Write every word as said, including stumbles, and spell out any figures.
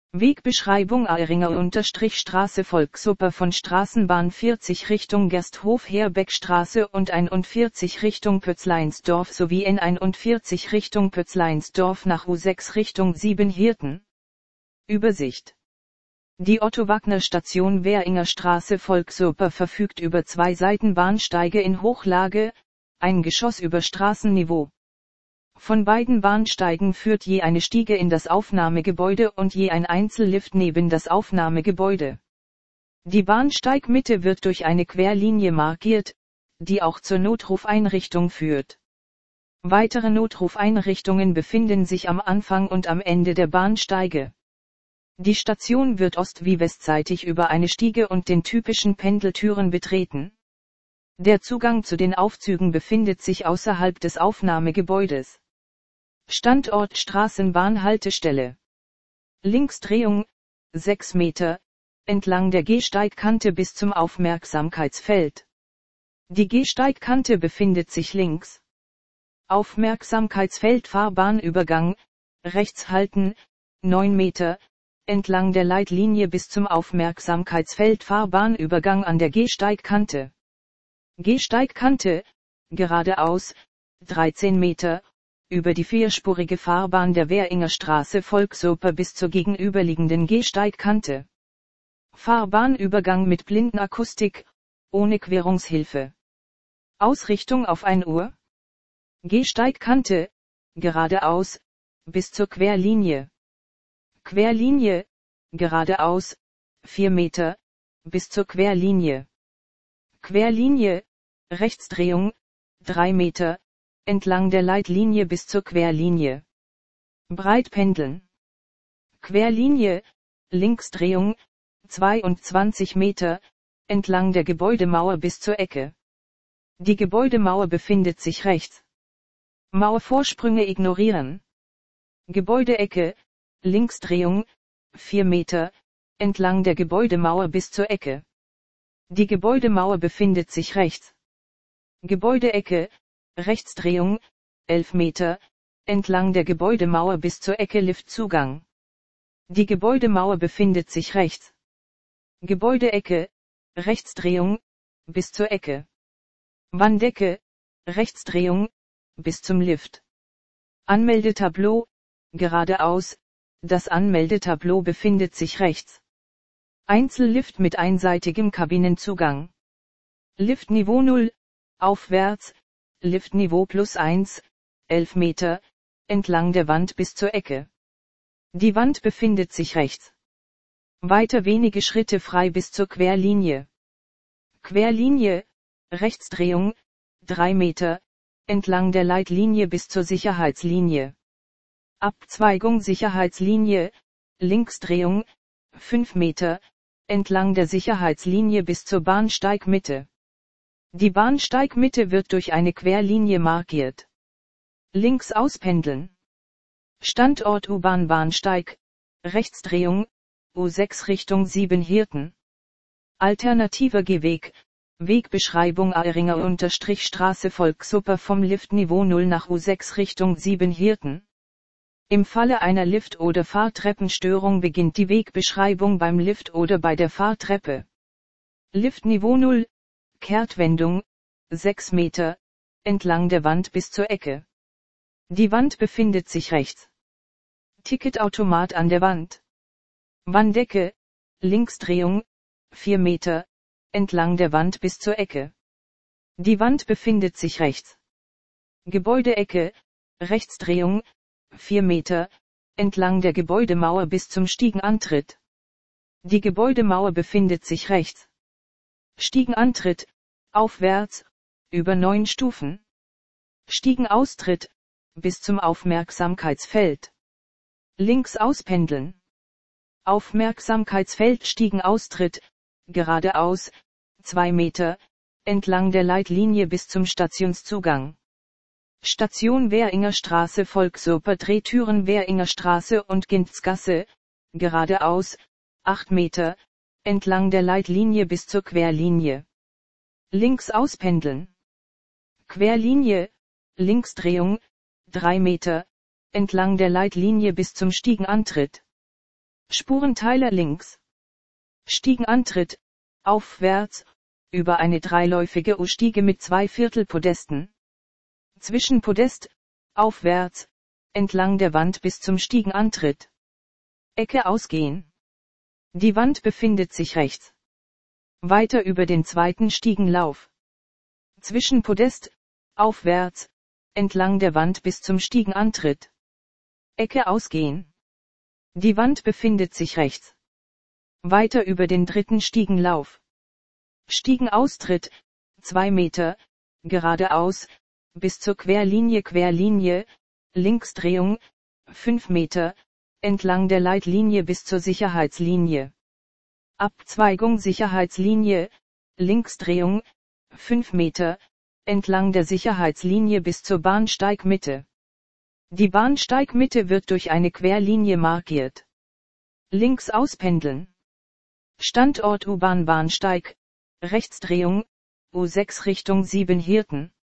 Wegbeschreibung Aeringer-Straße Volksoper von Straßenbahn vierzig Richtung Gersthof-Herbeckstraße und einundvierzig Richtung Pötzleinsdorf sowie N einundvierzig Richtung Pötzleinsdorf nach U sechs Richtung Siebenhirten. Übersicht. Die Otto-Wagner-Station Währinger Straße Volksoper verfügt über zwei Seitenbahnsteige in Hochlage, ein Geschoss über Straßenniveau. Von beiden Bahnsteigen führt je eine Stiege in das Aufnahmegebäude und je ein Einzellift neben das Aufnahmegebäude. Die Bahnsteigmitte wird durch eine Querlinie markiert, die auch zur Notrufeinrichtung führt. Weitere Notrufeinrichtungen befinden sich am Anfang und am Ende der Bahnsteige. Die Station wird ost- wie westseitig über eine Stiege und den typischen Pendeltüren betreten. Der Zugang zu den Aufzügen befindet sich außerhalb des Aufnahmegebäudes. Standort Straßenbahnhaltestelle. Linksdrehung, sechs Meter, entlang der Gehsteigkante bis zum Aufmerksamkeitsfeld. Die Gehsteigkante befindet sich links. Aufmerksamkeitsfeld Fahrbahnübergang, rechts halten, neun Meter, entlang der Leitlinie bis zum Aufmerksamkeitsfeld Fahrbahnübergang an der Gehsteigkante. Gehsteigkante, geradeaus, dreizehn Meter, über die vierspurige Fahrbahn der Währinger Straße Volksoper bis zur gegenüberliegenden Gehsteigkante. Fahrbahnübergang mit Blindenakustik, ohne Querungshilfe. Ausrichtung auf ein Uhr. Gehsteigkante, geradeaus, bis zur Querlinie. Querlinie, geradeaus, vier Meter, bis zur Querlinie. Querlinie, Rechtsdrehung, drei Meter, entlang der Leitlinie bis zur Querlinie. Breitpendeln. Querlinie, Linksdrehung, zweiundzwanzig Meter, entlang der Gebäudemauer bis zur Ecke. Die Gebäudemauer befindet sich rechts. Mauervorsprünge ignorieren. Gebäudeecke, Linksdrehung, vier Meter, entlang der Gebäudemauer bis zur Ecke. Die Gebäudemauer befindet sich rechts. Gebäudeecke, Rechtsdrehung, elf Meter, entlang der Gebäudemauer bis zur Ecke Liftzugang. Die Gebäudemauer befindet sich rechts. Gebäudeecke, Rechtsdrehung, bis zur Ecke. Wandecke, Rechtsdrehung, bis zum Lift. Anmeldetableau, geradeaus, das Anmeldetableau befindet sich rechts. Einzellift mit einseitigem Kabinenzugang. Liftniveau null, aufwärts, Liftniveau plus eins, elf Meter, entlang der Wand bis zur Ecke. Die Wand befindet sich rechts. Weiter wenige Schritte frei bis zur Querlinie. Querlinie, Rechtsdrehung, drei Meter, entlang der Leitlinie bis zur Sicherheitslinie. Abzweigung Sicherheitslinie, Linksdrehung, fünf Meter, entlang der Sicherheitslinie bis zur Bahnsteigmitte. Die Bahnsteigmitte wird durch eine Querlinie markiert. Links auspendeln. Standort U-Bahn-Bahnsteig, Rechtsdrehung, U sechs Richtung Siebenhirten. Alternativer Gehweg, Wegbeschreibung Aeringer-Straße Volksoper vom Liftniveau null nach U sechs Richtung Siebenhirten. Im Falle einer Lift- oder Fahrtreppenstörung beginnt die Wegbeschreibung beim Lift oder bei der Fahrtreppe. Liftniveau null, Kehrtwendung, sechs Meter, entlang der Wand bis zur Ecke. Die Wand befindet sich rechts. Ticketautomat an der Wand. Wandecke, Linksdrehung, vier Meter, entlang der Wand bis zur Ecke. Die Wand befindet sich rechts. Gebäudeecke, Rechtsdrehung, vier Meter, entlang der Gebäudemauer bis zum Stiegenantritt. Die Gebäudemauer befindet sich rechts. Stiegenantritt, aufwärts, über neun Stufen. Stiegenaustritt, bis zum Aufmerksamkeitsfeld. Links auspendeln. Aufmerksamkeitsfeld Stiegenaustritt, geradeaus, zwei Meter, entlang der Leitlinie bis zum Stationszugang. Station Währinger Straße Volksoper Drehtüren Währinger Straße und Ginzgasse, geradeaus, acht Meter, entlang der Leitlinie bis zur Querlinie. Links auspendeln. Querlinie, Linksdrehung, drei Meter, entlang der Leitlinie bis zum Stiegenantritt. Spurenteiler links. Stiegenantritt, aufwärts, über eine dreiläufige U-Stiege mit zwei Viertelpodesten. Zwischen Podest, aufwärts, entlang der Wand bis zum Stiegenantritt. Ecke ausgehen. Die Wand befindet sich rechts. Weiter über den zweiten Stiegenlauf. Zwischen Podest, aufwärts, entlang der Wand bis zum Stiegenantritt. Ecke ausgehen. Die Wand befindet sich rechts. Weiter über den dritten Stiegenlauf. Stiegenaustritt, zwei Meter, geradeaus, bis zur Querlinie Querlinie, Linksdrehung, fünf Meter, entlang der Leitlinie bis zur Sicherheitslinie. Abzweigung Sicherheitslinie, Linksdrehung, fünf Meter, entlang der Sicherheitslinie bis zur Bahnsteigmitte. Die Bahnsteigmitte wird durch eine Querlinie markiert. Links auspendeln. Standort U-Bahn Bahnsteig, Rechtsdrehung, U sechs Richtung Siebenhirten.